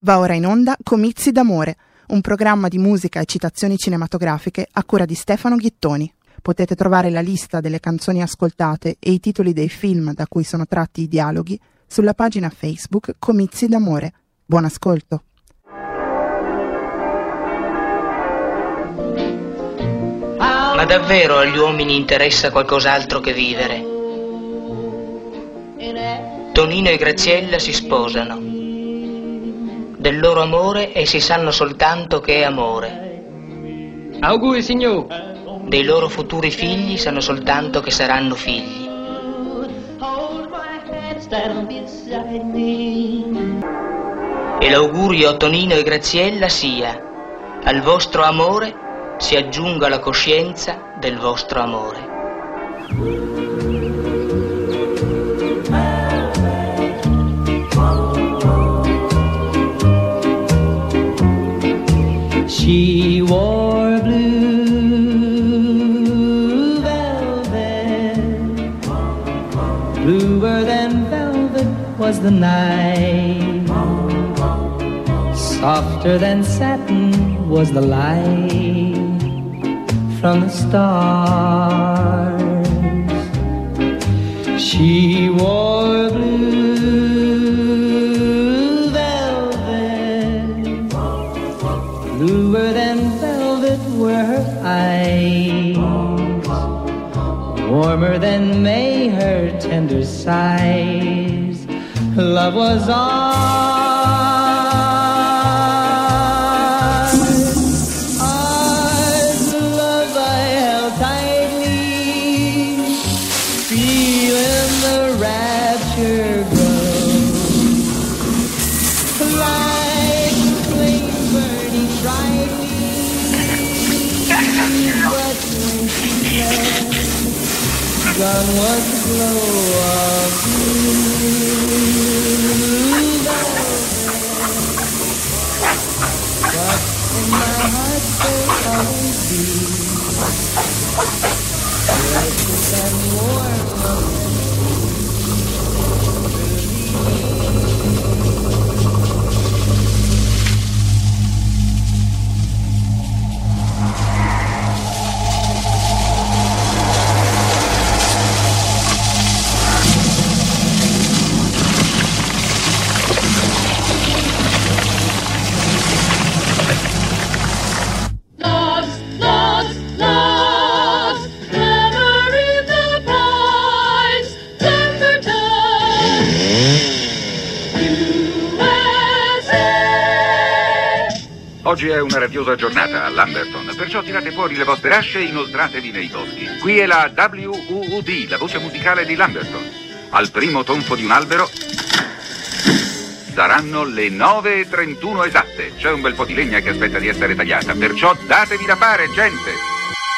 Va ora in onda Comizi d'amore, un programma di musica e citazioni cinematografiche a cura di Stefano Ghittoni. Potete trovare la lista delle canzoni ascoltate e i titoli dei film da cui sono tratti i dialoghi sulla pagina Facebook Comizi d'amore. Buon ascolto. Ma davvero agli uomini interessa qualcos'altro che vivere? Tonino e Graziella si sposano. Del loro amore essi sanno soltanto che è amore. Auguri, signor. Dei loro futuri figli sanno soltanto che saranno figli. E l'augurio a Tonino e Graziella sia: al vostro amore si aggiunga la coscienza del vostro amore. She wore blue velvet, bluer than velvet was the night, softer than satin was the light from the stars. She wore blue velvet, bluer than velvet were her eyes, warmer than May her tender sighs. Love was ours. Love I held tightly, feeling the rapture grow. Like a flame burning brightly, but when she left, gone was the glow of blue velvet. But in my heart there'll always be precious and warm Oggi è una radiosa giornata a Lamberton, perciò tirate fuori le vostre asce e inoltratevi nei boschi. Qui è la WUUD, la voce musicale di Lamberton. Al primo tonfo di un albero saranno le 9:31 esatte. C'è un bel po' di legna che aspetta di essere tagliata, perciò datevi da fare, gente!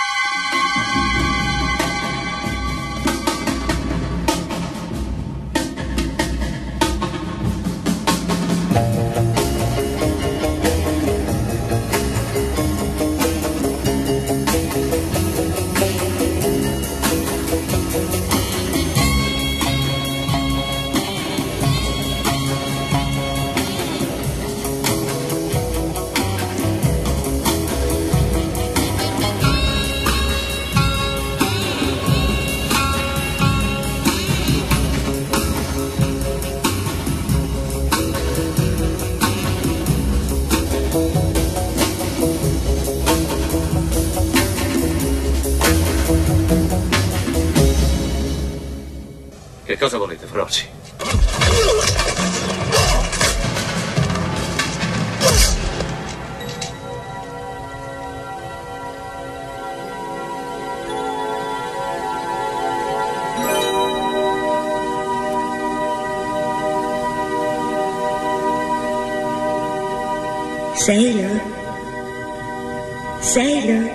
Che cosa volete, Froci? Sailor? Sailor?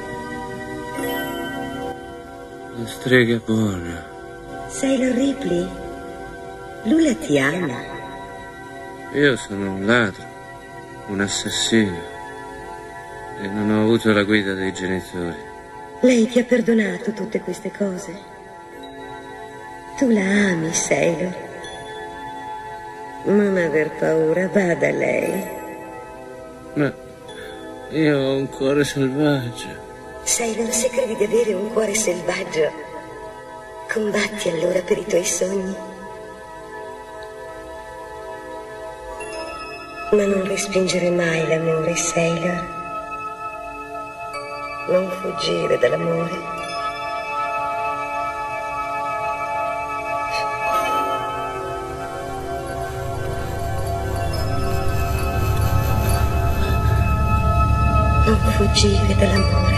La strega buona. Sailor Ripley? Lula ti ama. Io sono un ladro, un assassino e non ho avuto la guida dei genitori. Lei ti ha perdonato tutte queste cose? Tu la ami, Sailor? Non aver paura, vada lei. Ma io ho un cuore selvaggio. Sailor, se credi di avere un cuore selvaggio, combatti allora per i tuoi sogni. Ma non respingere mai l'amore, Sailor. Non fuggire dall'amore. Non fuggire dall'amore.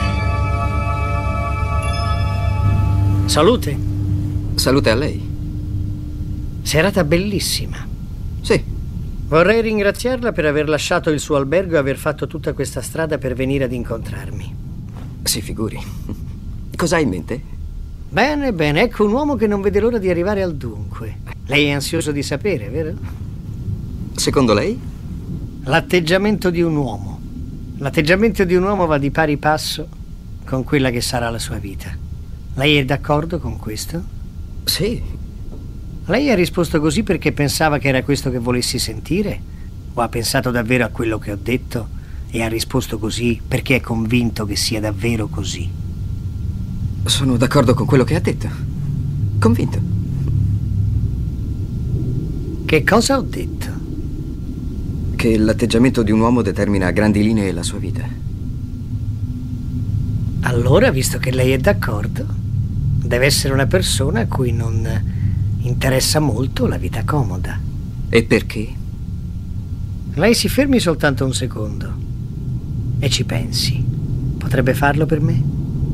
Salute. Salute a lei. Serata bellissima. Sì. Vorrei ringraziarla per aver lasciato il suo albergo e aver fatto tutta questa strada per venire ad incontrarmi. Si figuri. Cosa ha in mente? Bene, bene. Ecco un uomo che non vede l'ora di arrivare al dunque. Lei è ansioso di sapere, vero? Secondo lei? L'atteggiamento di un uomo. L'atteggiamento di un uomo va di pari passo con quella che sarà la sua vita. Lei è d'accordo con questo? Sì. Lei ha risposto così perché pensava che era questo che volessi sentire? O ha pensato davvero a quello che ho detto e ha risposto così perché è convinto che sia davvero così? Sono d'accordo con quello che ha detto. Convinto. Che cosa ho detto? Che l'atteggiamento di un uomo determina a grandi linee la sua vita. Allora, visto che lei è d'accordo, deve essere una persona a cui non interessa molto la vita comoda. E perché? Lei si fermi soltanto un secondo e ci pensi. Potrebbe farlo per me?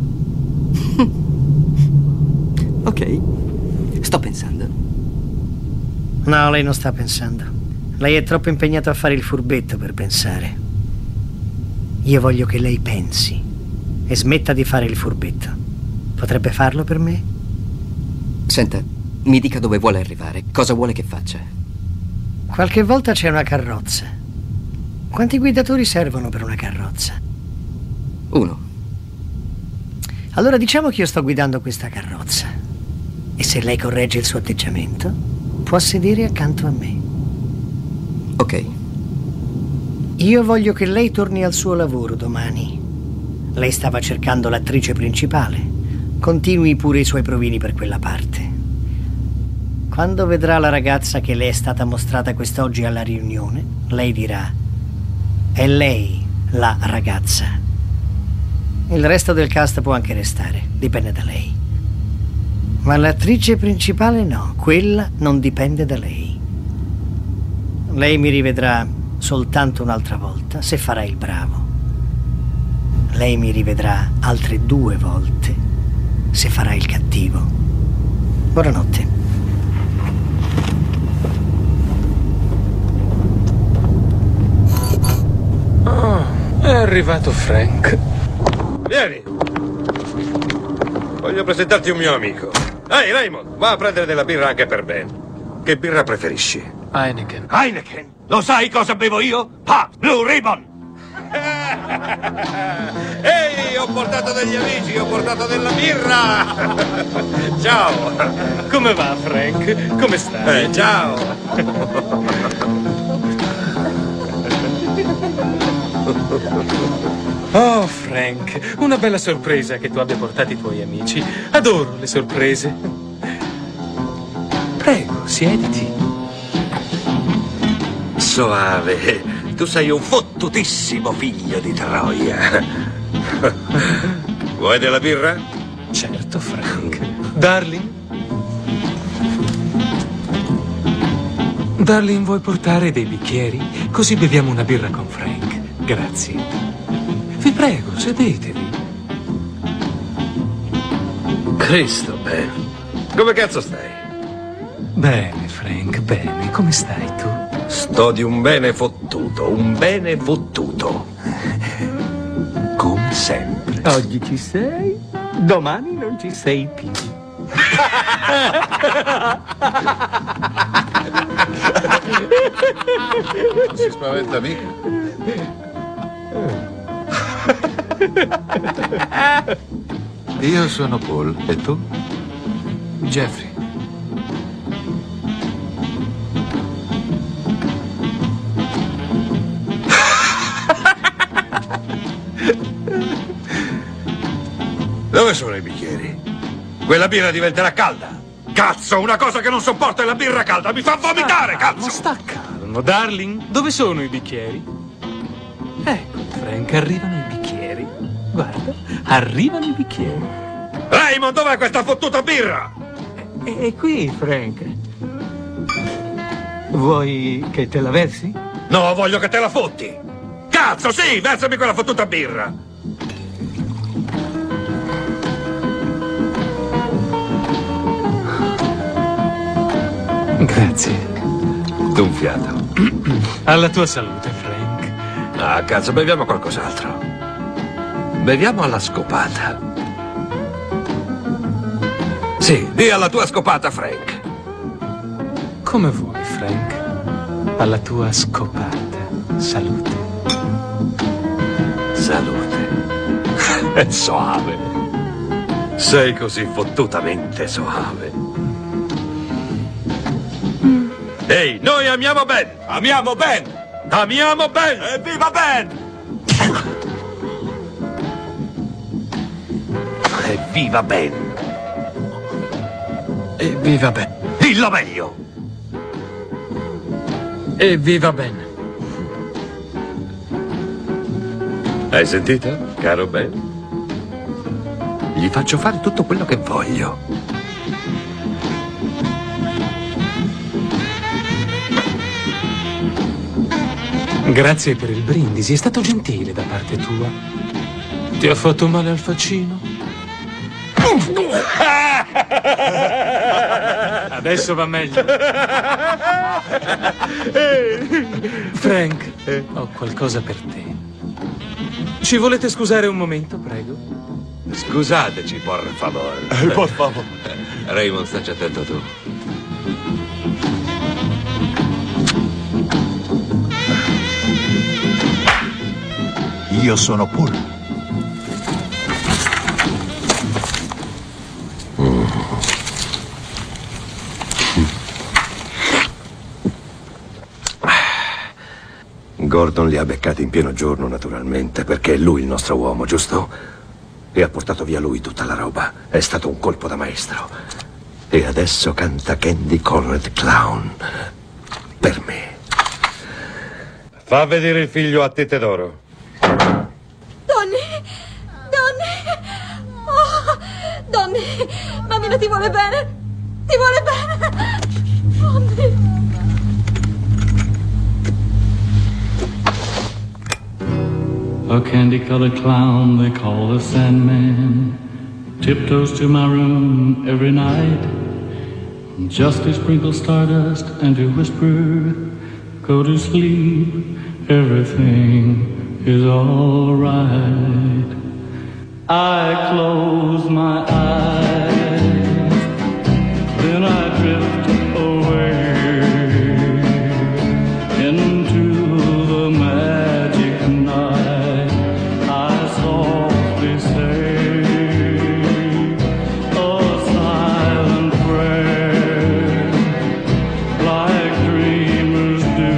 Ok. Sto pensando. No, lei non sta pensando. Lei è troppo impegnato a fare il furbetto per pensare. Io voglio che lei pensi e smetta di fare il furbetto. Potrebbe farlo per me? Senta, mi dica dove vuole arrivare. Cosa vuole che faccia? Qualche volta c'è una carrozza. Quanti guidatori servono per una carrozza? 1. Allora diciamo che io sto guidando questa carrozza. E se lei corregge il suo atteggiamento, può sedere accanto a me. Ok. Io voglio che lei torni al suo lavoro domani. Lei stava cercando l'attrice principale. Continui pure i suoi provini per quella parte. Quando vedrà la ragazza che le è stata mostrata quest'oggi alla riunione, lei dirà: è lei la ragazza. Il resto del cast può anche restare, dipende da lei. Ma l'attrice principale no, quella non dipende da lei. Lei mi rivedrà soltanto un'altra volta se farà il bravo. Lei mi rivedrà altre 2 volte se farà il cattivo. Buonanotte. Oh, è arrivato Frank. Vieni. Voglio presentarti un mio amico. Ehi, Raymond, va a prendere della birra anche per Ben. Che birra preferisci? Heineken. Heineken? Lo sai cosa bevo io? Ah, Blue Ribbon! Ehi, ho portato degli amici, ho portato della birra! Ciao! Come va, Frank? Come stai? Ciao! Oh, Frank, una bella sorpresa che tu abbia portato i tuoi amici. Adoro le sorprese. Prego, siediti. Soave, tu sei un fottutissimo figlio di Troia. Vuoi della birra? Certo, Frank. Darling? Darling, vuoi portare dei bicchieri? Così beviamo una birra con Frank. Grazie. Vi prego, sedetevi. Cristo, Ben. Come cazzo stai? Bene, Frank, bene. Come stai tu? Sto di un bene fottuto, un bene fottuto. Come sempre. Oggi ci sei, domani non ci sei più. Non si spaventa mica. Io sono Paul, e tu? Jeffrey. Dove sono i bicchieri? Quella birra diventerà calda. Cazzo, una cosa che non sopporto è la birra calda. Mi fa vomitare, cazzo! Sta calmo, darling. Dove sono i bicchieri? Ecco, Frank, arrivano i bicchieri. Guarda, arrivano i bicchieri. Raymond, dov'è questa fottuta birra? È qui, Frank. Vuoi che te la versi? No, voglio che te la fotti. Cazzo, sì, versami quella fottuta birra. Grazie. D'un fiato. Alla tua salute, Frank. Ah, cazzo, beviamo qualcos'altro. Beviamo alla scopata. Sì, di alla tua scopata, Frank. Come vuoi, Frank. Alla tua scopata. Salute. Salute. È soave. Sei così fottutamente soave. Ehi, noi amiamo Ben! Amiamo Ben! Amiamo Ben! Evviva Ben! Evviva Ben! Evviva Ben! Dillo meglio! Evviva Ben! Hai sentito, caro Ben? Gli faccio fare tutto quello che voglio. Grazie per il brindisi, è stato gentile da parte tua. Ti ha fatto male al faccino? Adesso va meglio. Frank, ho qualcosa per te. Ci volete scusare un momento, prego? Scusateci, por favor. Por favor. Raymond, staci attento tu. Io sono Paul. Gordon li ha beccati in pieno giorno, naturalmente, perché è lui il nostro uomo, giusto? E ha portato via lui tutta la roba. È stato un colpo da maestro. E adesso canta Candy Colored Clown. Per me. Fa vedere il figlio a tette d'oro. Donny, mammina ti vuole bene. Ti vuole bene. Donny. A candy-colored clown they call the Sandman tiptoes to my room every night just to sprinkle stardust and to whisper, go to sleep, everything is all right. I close my eyes, then I drift away into the magic night. I softly say a silent prayer like dreamers do.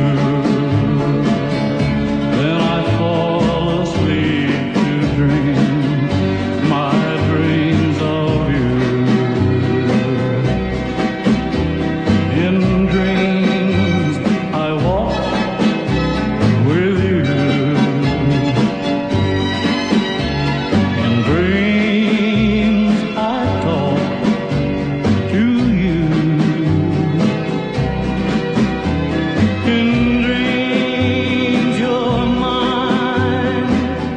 Then I fall asleep to dream my dreams of you. In dreams I walk with you. In dreams I talk to you. In dreams you're mine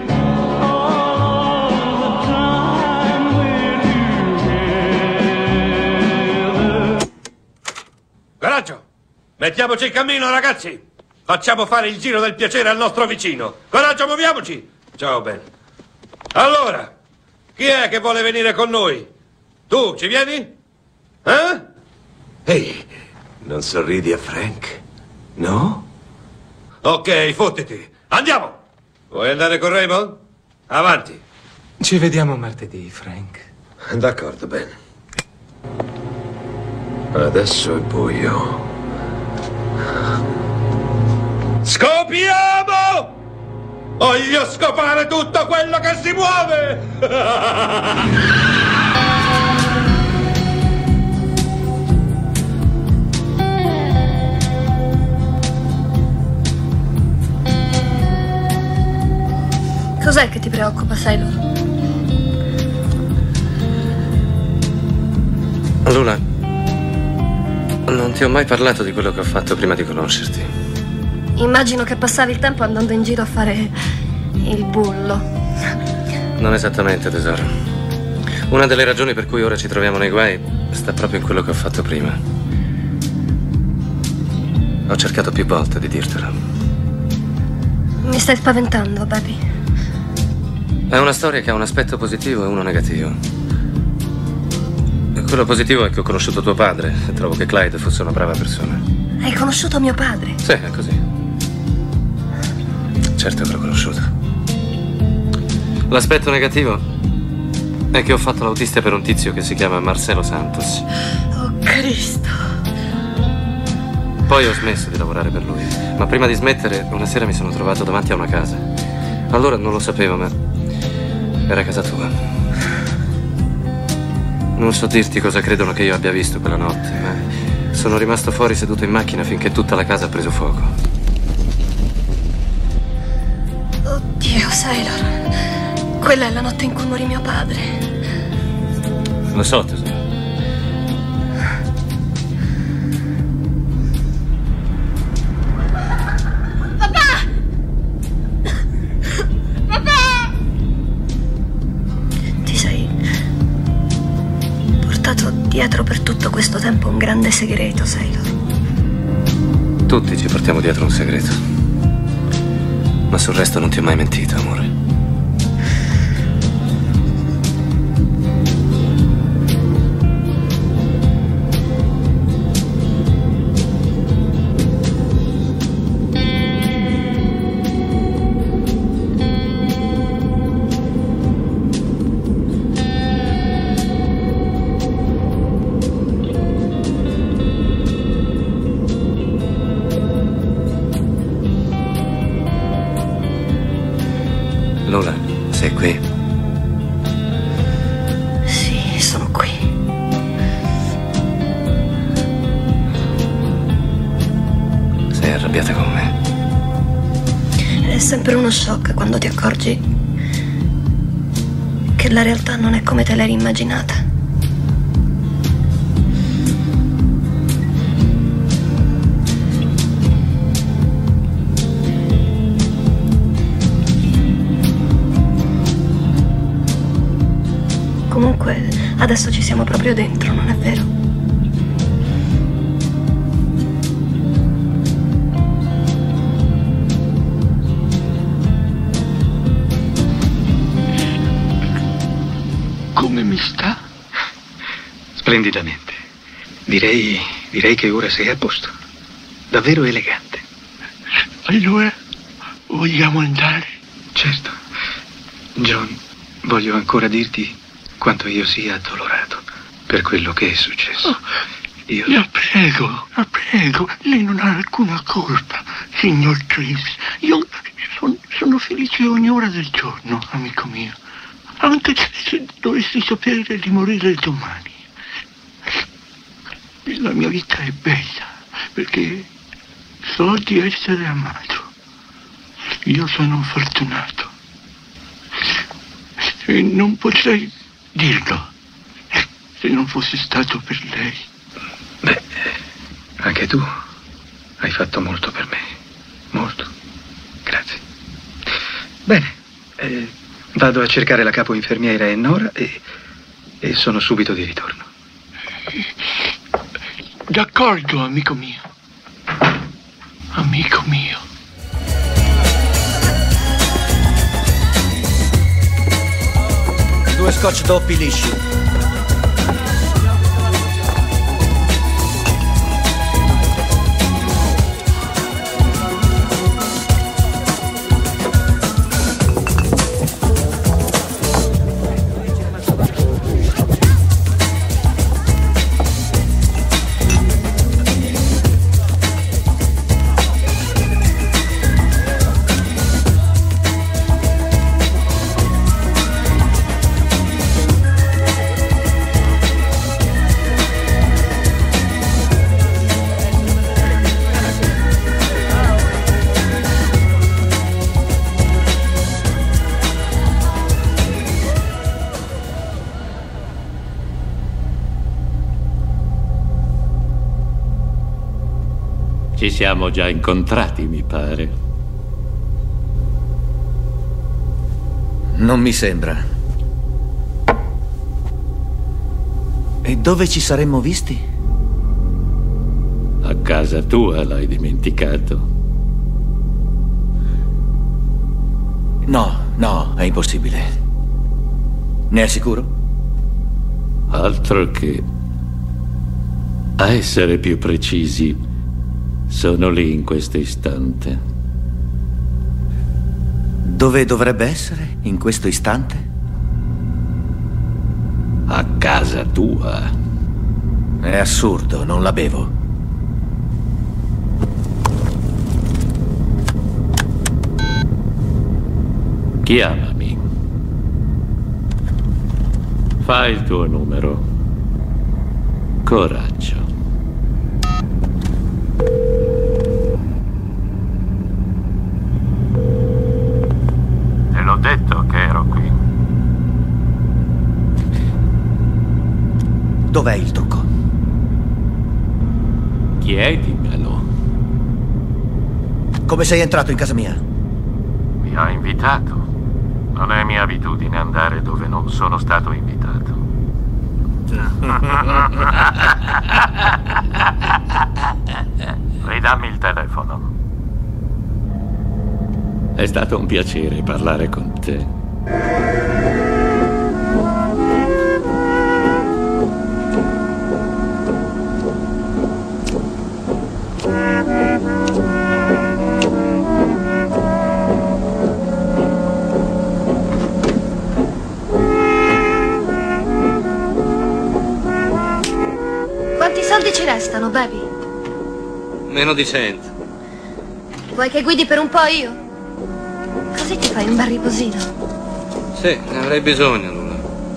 all the time we're together. Coraggio! Mettiamoci in cammino, ragazzi! Facciamo fare il giro del piacere al nostro vicino. Coraggio, muoviamoci! Ciao, Ben. Allora, chi è che vuole venire con noi? Tu, ci vieni? Eh? Ehi, non sorridi a Frank? No? Ok, fottiti. Andiamo! Vuoi andare con Raymond? Avanti. Ci vediamo martedì, Frank. D'accordo, Ben. Adesso è buio. Scopiamo! Voglio scopare tutto quello che si muove! Cos'è che ti preoccupa, Sailor? Luna, non ti ho mai parlato di quello che ho fatto prima di conoscerti. Immagino che passavi il tempo andando in giro a fare il bullo. Non esattamente, tesoro. Una delle ragioni per cui ora ci troviamo nei guai sta proprio in quello che ho fatto prima. Ho cercato più volte di dirtelo. Mi stai spaventando, baby. È una storia che ha un aspetto positivo e uno negativo. Quello positivo è che ho conosciuto tuo padre e trovo che Clyde fosse una brava persona. Hai conosciuto mio padre? Sì, è così. Certo che l'ho conosciuto. L'aspetto negativo è che ho fatto l'autista per un tizio che si chiama Marcelo Santos. Oh, Cristo. Poi ho smesso di lavorare per lui, ma prima di smettere una sera mi sono trovato davanti a una casa. Allora non lo sapevo, ma era casa tua. Non so dirti cosa credono che io abbia visto quella notte, ma sono rimasto fuori seduto in macchina finché tutta la casa ha preso fuoco. Oddio, Sailor. Quella è la notte in cui morì mio padre. Lo so, tesoro. Dietro per tutto questo tempo un grande segreto, Sailor. Tutti ci portiamo dietro un segreto. Ma sul resto non ti ho mai mentito, amore. Lola, sei qui? Sì, sono qui. Sei arrabbiata con me? È sempre uno shock quando ti accorgi che la realtà non è come te l'eri immaginata. Comunque, adesso ci siamo proprio dentro, non è vero? Come mi sta? Splendidamente. Direi che ora sei a posto. Davvero elegante. Allora, vogliamo andare? Certo. John, voglio ancora dirti quanto io sia addolorato per quello che è successo. La prego, lei non ha alcuna colpa, signor Trace. Io sono felice ogni ora del giorno, amico mio. Anche se dovessi sapere di morire domani. La mia vita è bella, perché so di essere amato. Io sono fortunato. E non potrei dirlo se non fosse stato per lei. Beh, anche tu hai fatto molto per me. Molto. Grazie. Bene, vado a cercare la capo infermiera e Nora e sono subito di ritorno. D'accordo, amico mio. Amico mio. Due scotch doppi lisci. Ci siamo già incontrati, mi pare. Non mi sembra. E dove ci saremmo visti? A casa tua, l'hai dimenticato? No, è impossibile. Ne è sicuro? Altro che... A essere più precisi, sono lì in questo istante. Dove dovrebbe essere in questo istante? A casa tua. È assurdo, non la bevo. Chiamami. Fai il tuo numero. Coraggio. Te l'ho detto che ero qui. Dov'è il trucco? Chiedimelo. Come sei entrato in casa mia? Mi ha invitato. Non è mia abitudine andare dove non sono stato invitato. Ridammi il telefono. È stato un piacere parlare con te. Quanti soldi ci restano, baby? Meno di 100. Vuoi che guidi per un po' io? Così ti fai un bel riposino. Sì, ne avrei bisogno, Luna.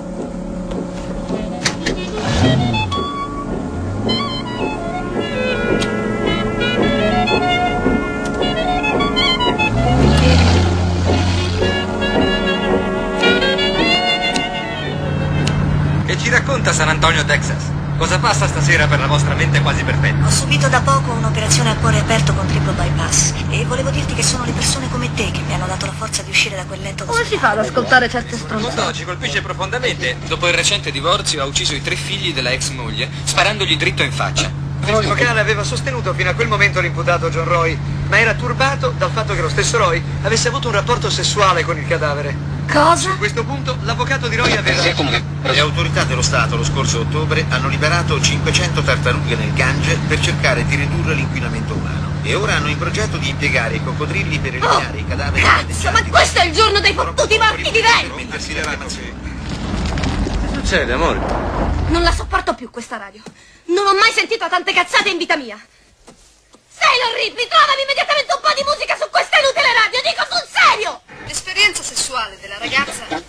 Che ci racconta San Antonio, Texas? Cosa passa stasera per la vostra mente quasi perfetta? Ho subito da poco un'operazione a cuore aperto con triplo bypass e volevo dirti che sono le persone come te che mi hanno dato la forza di uscire da quel letto Come si fa ad ascoltare certe stronzate? No, ci colpisce profondamente. Dopo il recente divorzio ha ucciso i 3 figli della ex moglie sparandogli dritto in faccia. Il vocale aveva sostenuto fino a quel momento l'imputato John Roy, ma era turbato dal fatto che lo stesso Roy avesse avuto un rapporto sessuale con il cadavere. Cosa? Su questo punto l'avvocato di Roy aveva... Le autorità dello Stato lo scorso ottobre hanno liberato 500 tartarughe nel Gange per cercare di ridurre l'inquinamento umano. E ora hanno in progetto di impiegare i coccodrilli per eliminare i cadaveri... Cazzo, ma questo è il giorno dei fottuti morti di vento! Mettersi le ramazzine. Che succede, amore? Non la sopporto più questa radio. Non ho mai sentito tante cazzate in vita mia. Sailor Ripley, trovami immediatamente un po' di musica su questa inutile radio, dico sul serio! L'esperienza sessuale della ragazza...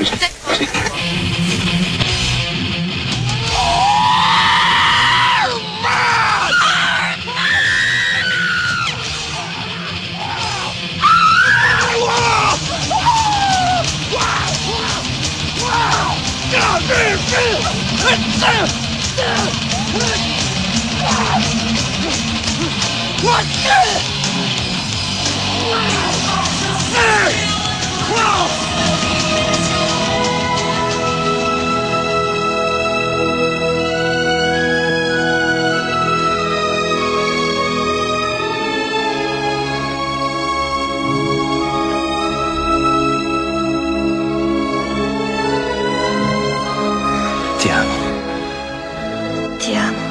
Ti amo. Ti amo.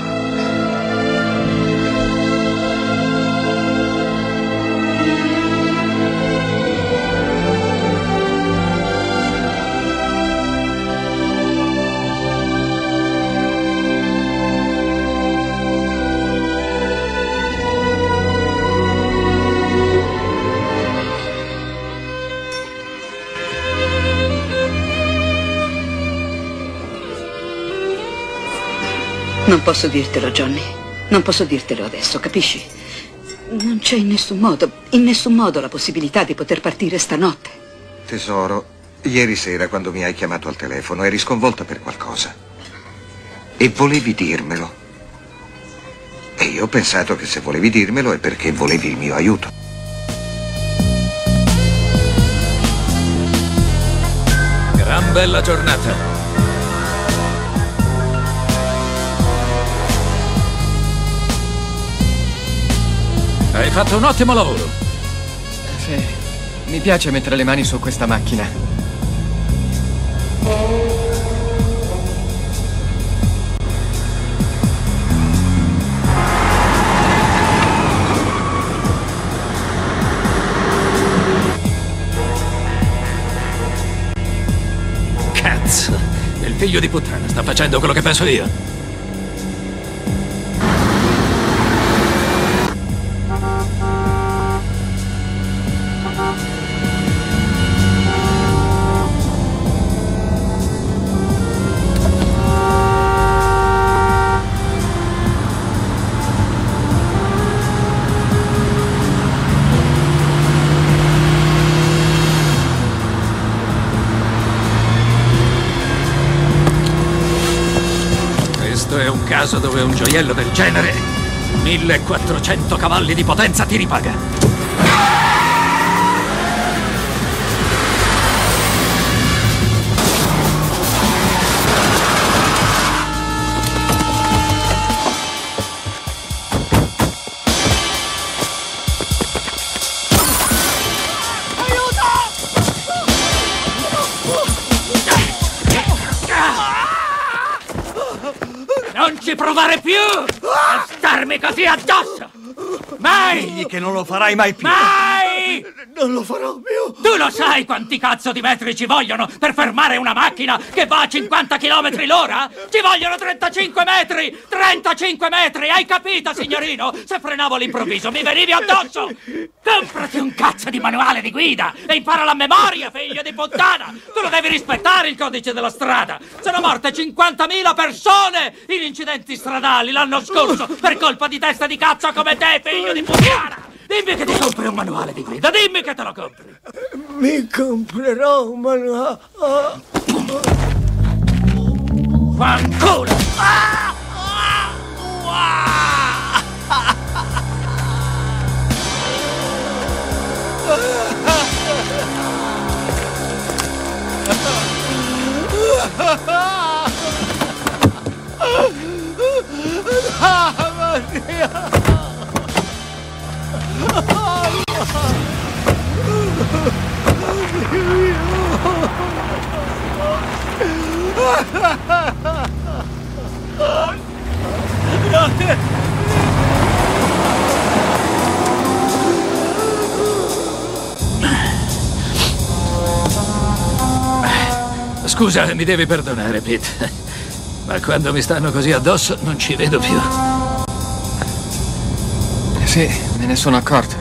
Non posso dirtelo, Johnny. Non posso dirtelo adesso, capisci? Non c'è in nessun modo la possibilità di poter partire stanotte. Tesoro, ieri sera quando mi hai chiamato al telefono eri sconvolta per qualcosa. E volevi dirmelo. E io ho pensato che se volevi dirmelo è perché volevi il mio aiuto. Gran bella giornata. Hai fatto un ottimo lavoro. Sì, mi piace mettere le mani su questa macchina. Cazzo, il figlio di puttana sta facendo quello che penso io. Questo è un caso dove un gioiello del genere, 1400 cavalli di potenza, ti ripaga. Non ci provare più a starmi così addosso! Mai! Digli che non lo farai mai più! Mai! Non lo farò più! Tu lo sai quanti cazzo di metri ci vogliono per fermare una macchina che va a 50 km l'ora? Ci vogliono 35 metri! 35 metri! Hai capito, signorino? Se frenavo all'improvviso mi venivi addosso! Comprati un cazzo di manuale di guida e impara la memoria, figlio di puttana! Tu lo devi rispettare il codice della strada! Sono morte 50.000 persone in incidenti stradali l'anno scorso per colpa di testa di cazzo come te, figlio di puttana! Dimmi che ti compri un manuale di guida, dimmi che te lo compri! Mi comprerò un manuale. Fanculo! Scusa, mi devi perdonare, Pete, ma quando mi stanno così addosso non ci vedo più. Sì, me ne sono accorto.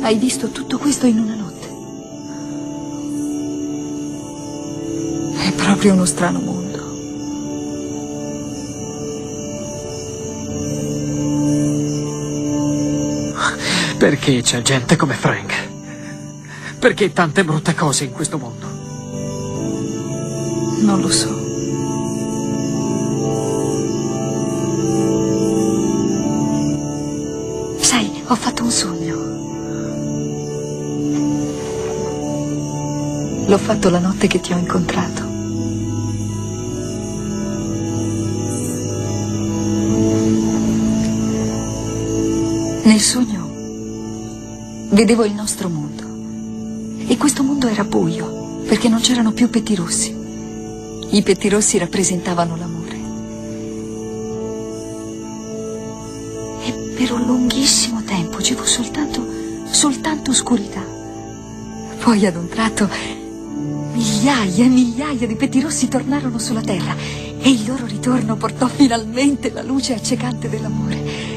Hai visto tutto questo in una notte. È proprio uno strano mondo. Perché c'è gente come Frank? Perché tante brutte cose in questo mondo? Non lo so. Sai, ho fatto un sogno. L'ho fatto la notte che ti ho incontrato. Nel sogno vedevo il nostro mondo e questo mondo era buio perché non c'erano più pettirossi. I pettirossi rappresentavano l'amore e per un lunghissimo tempo c'era soltanto oscurità. Poi ad un tratto migliaia e migliaia di pettirossi tornarono sulla terra e il loro ritorno portò finalmente la luce accecante dell'amore.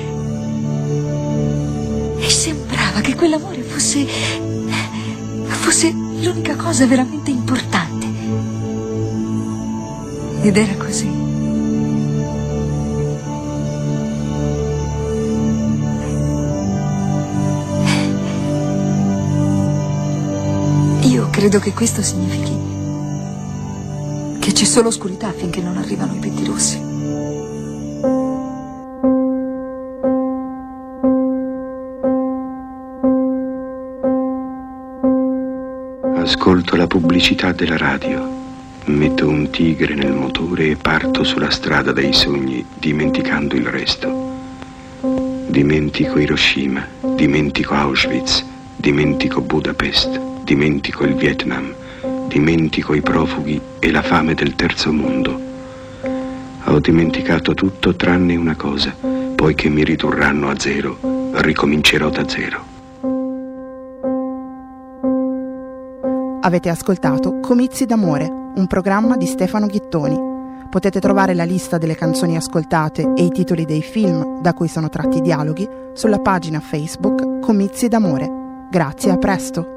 E sembrava che quell'amore fosse l'unica cosa veramente importante. Ed era così. Io credo che questo significhi che c'è solo oscurità finché non arrivano i pettirossi. Ascolto la pubblicità della radio, metto un tigre nel motore e parto sulla strada dei sogni, dimenticando il resto. Dimentico Hiroshima, dimentico Auschwitz, dimentico Budapest, dimentico il Vietnam, dimentico i profughi e la fame del terzo mondo. Ho dimenticato tutto tranne una cosa, poiché mi ridurranno a zero, ricomincerò da zero. Avete ascoltato Comizi d'amore, un programma di Stefano Ghittoni. Potete trovare la lista delle canzoni ascoltate e i titoli dei film da cui sono tratti i dialoghi sulla pagina Facebook Comizi d'amore. Grazie, a presto!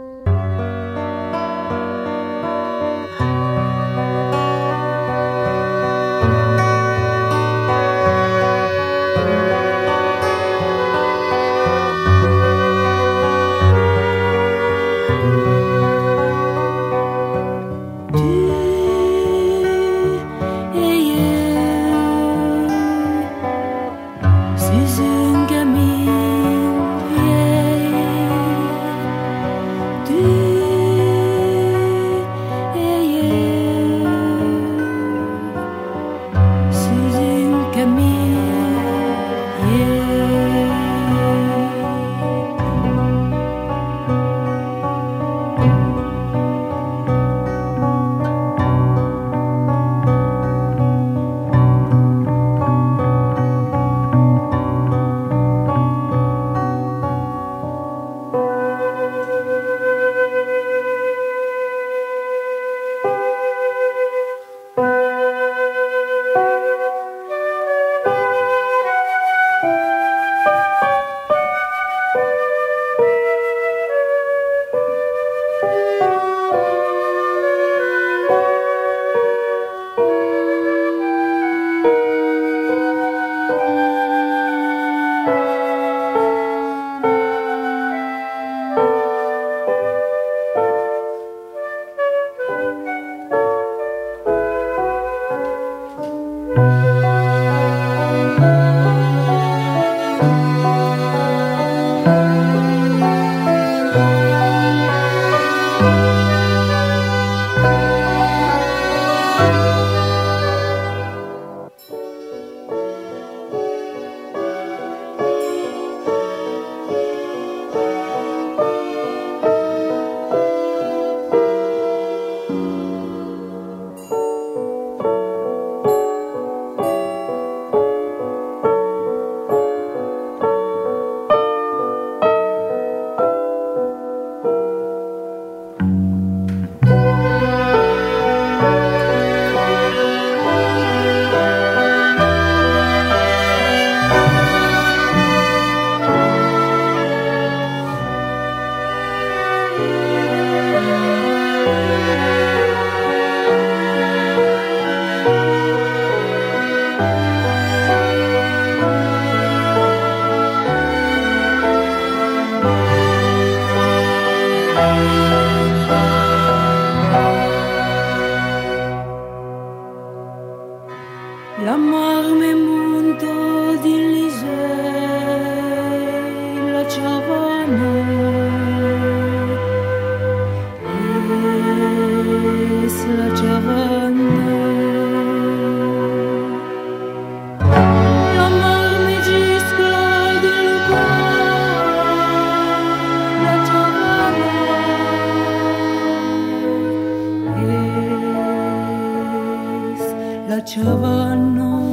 abbracciavano.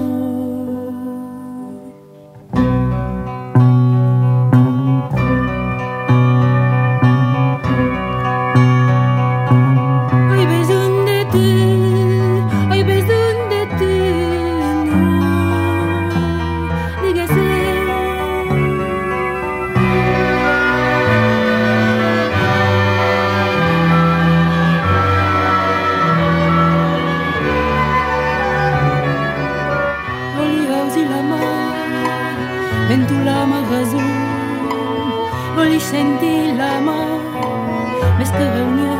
Hai bisogno di te, hai bisogno di te, no, dica se. Ventula magazin, voli senti la ma, meste reunir